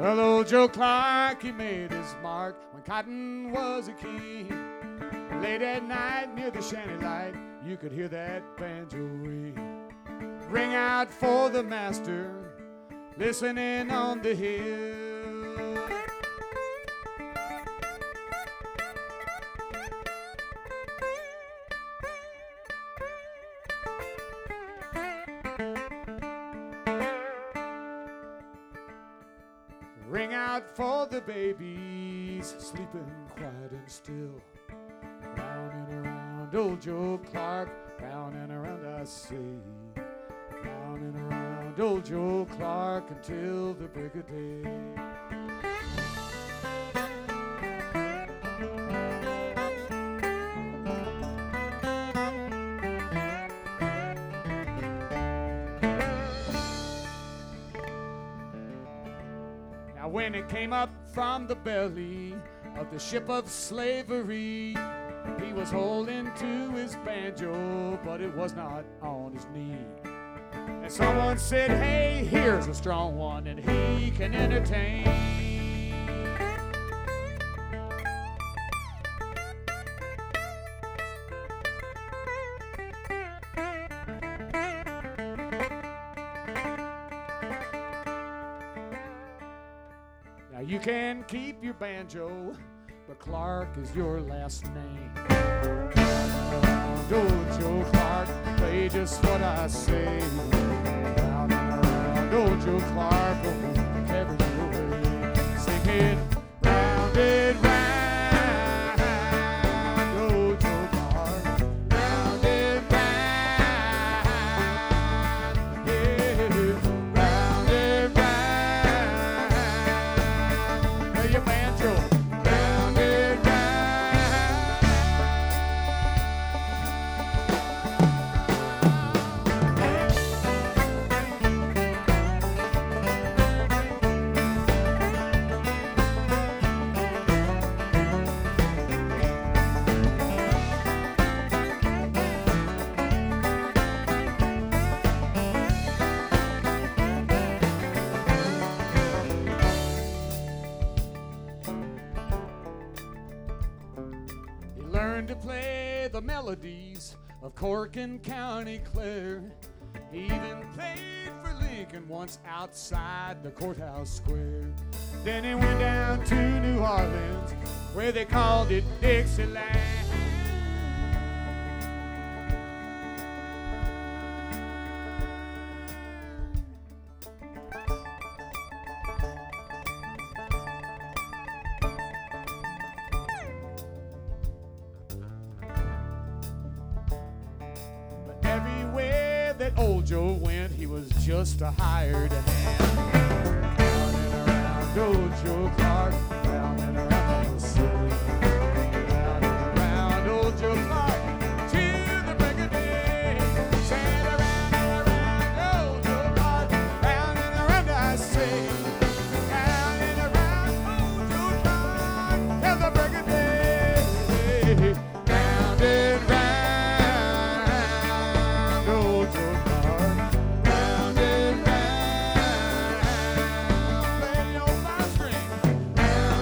Well, old Joe Clark, he made his mark when cotton was a king. Late at night near the shanty light, you could hear that banjo ring. Ring out for the master, listening on the hill. Ring out for the babies, sleeping quiet and still. Round and around old Joe Clark, round and around I say. Round and around old Joe Clark until the break of day. Now when it came up from the belly of the ship of slavery, he was holding to his banjo, but it was not on his knee. And someone said, hey, here's a strong one, and he can entertain. Now you can keep your banjo, but Clark is your last name. Old Joe Clark, play just what I say. Round and around, old Joe Clark, oh, carry you away. Sing it round and round, old Joe Clark, round and round, yeah, round and round. Play your banjo. Learned to play the melodies of Cork and County Clare. He even played for Lincoln once outside the courthouse square. Then he went down to New Orleans, where they called it Dixieland. That old Joe went, he was just a hired hand. Round and around old Joe Clark, round and around the city. Round and around old Joe Clark, till the break of day. Said around and around old Joe Clark, round and around I say. Round and around old Joe Clark, till the break of day. Round and round. Round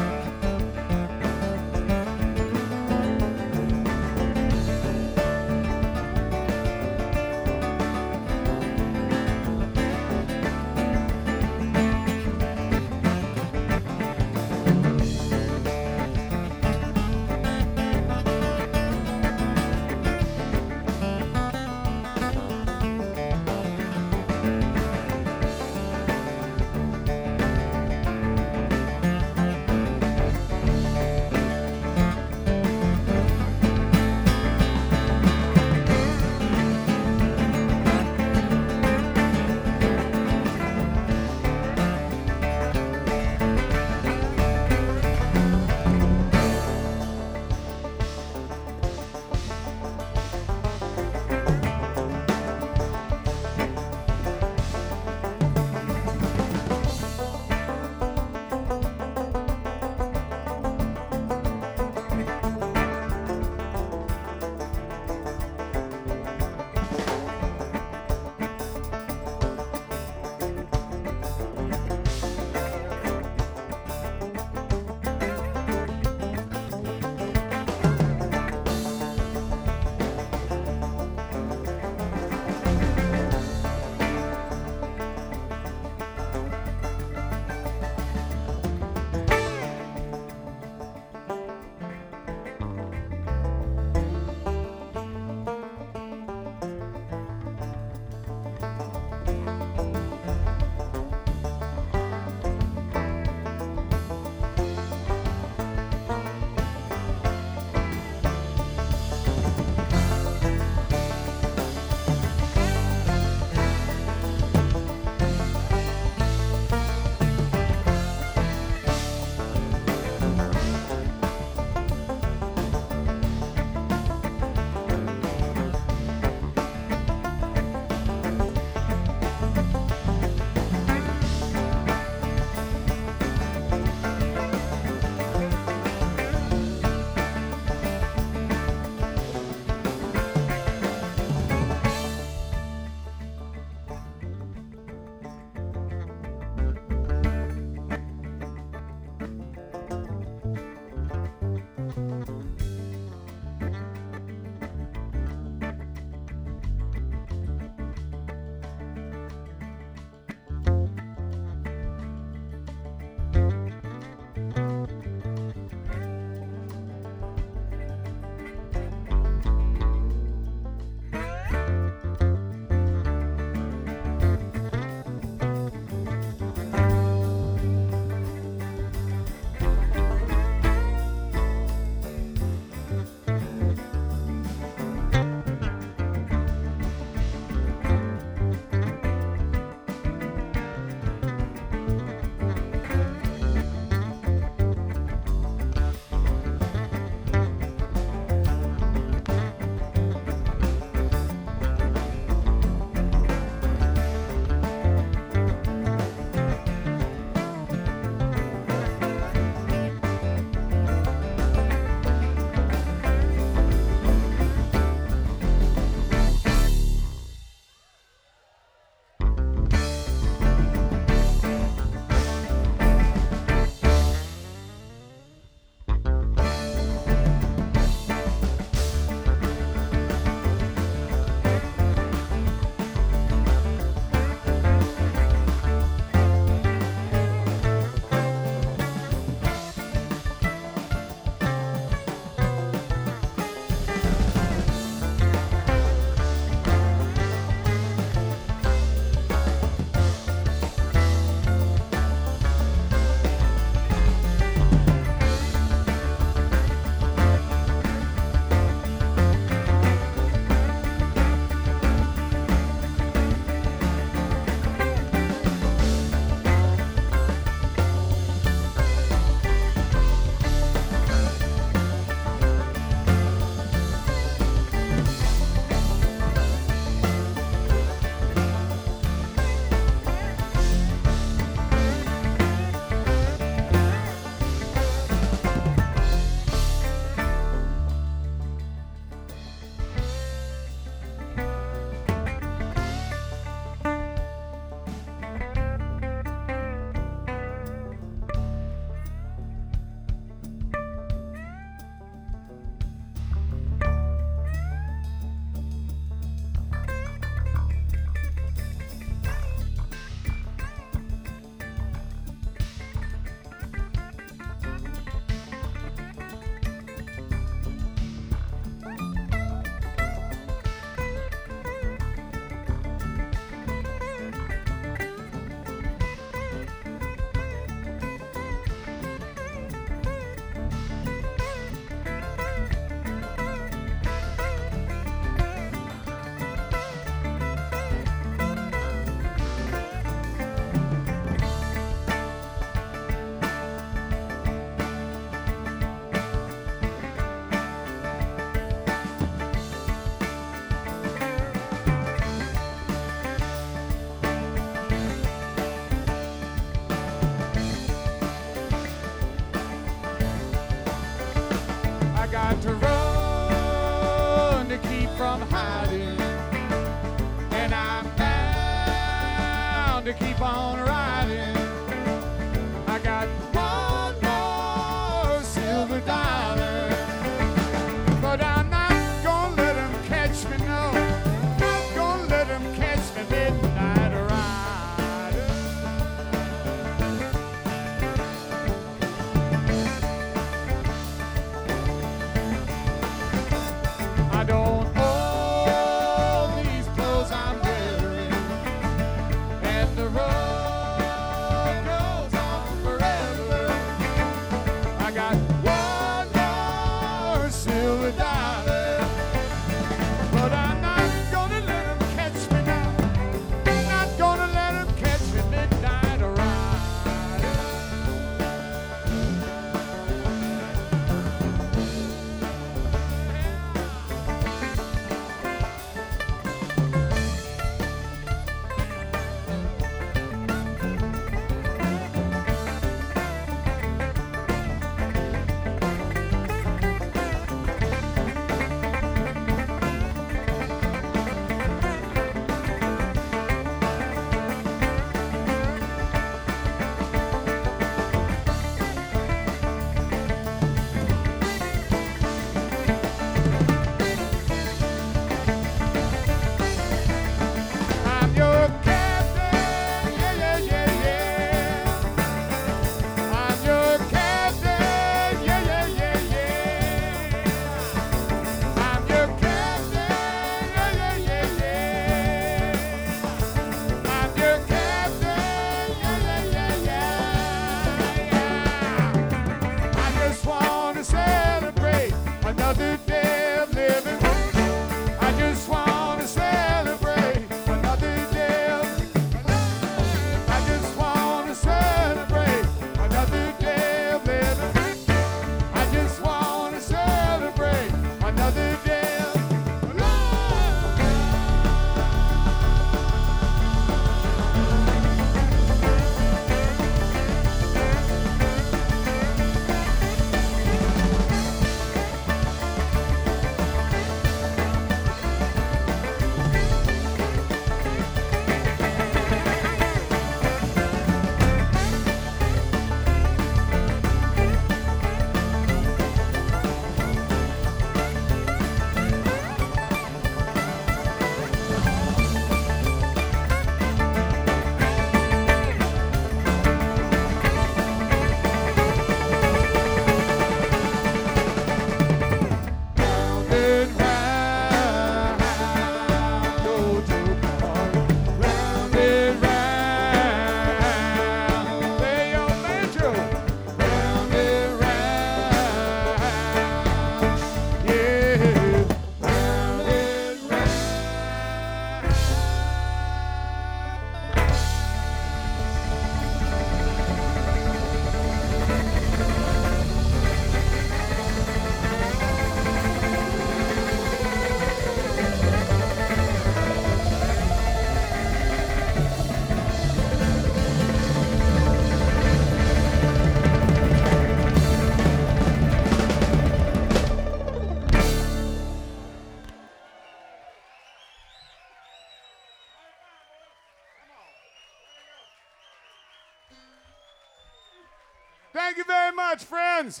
Thank you very much, friends.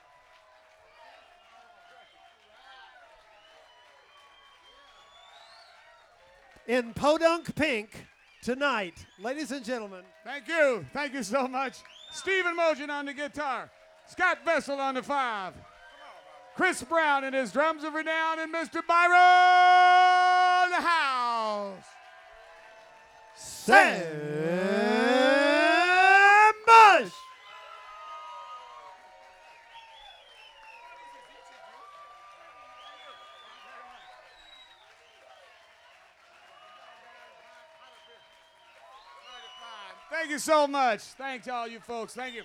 In Podunk Pink tonight, ladies and gentlemen. Thank you. Thank you so much. Stephen Mogen on the guitar. Scott Vessel on the 5. Chris Brown and his drums of renown, and Mr. Byron House. Sam Bush. Thank you so much. Thanks, all you folks. Thank you.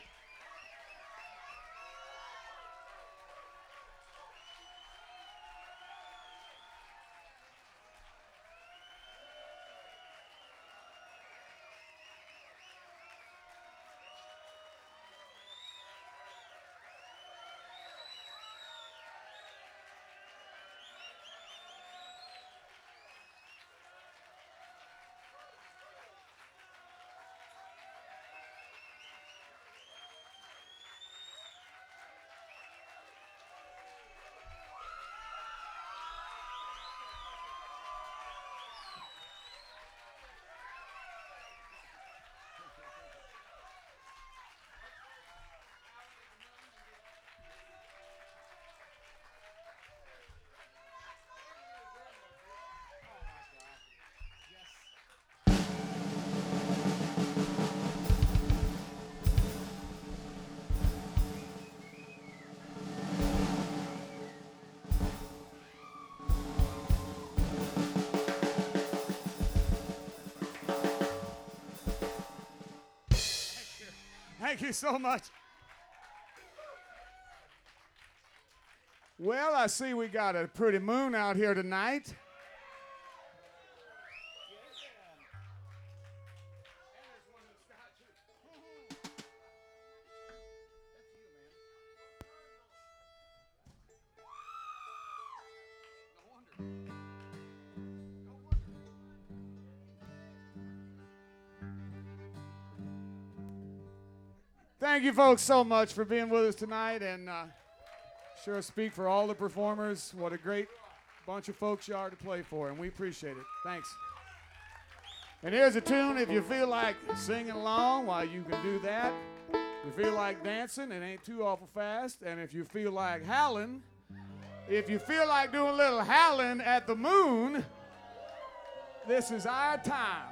Thank you so much. Well, I see we got a pretty moon out here tonight. Thank you folks so much for being with us tonight, and sure speak for all the performers. What a great bunch of folks you are to play for, and we appreciate it. Thanks. And here's a tune if you feel like singing along, while you can do that. If you feel like dancing, it ain't too awful fast. And if you feel like howling, if you feel like doing a little howling at the moon, this is our time.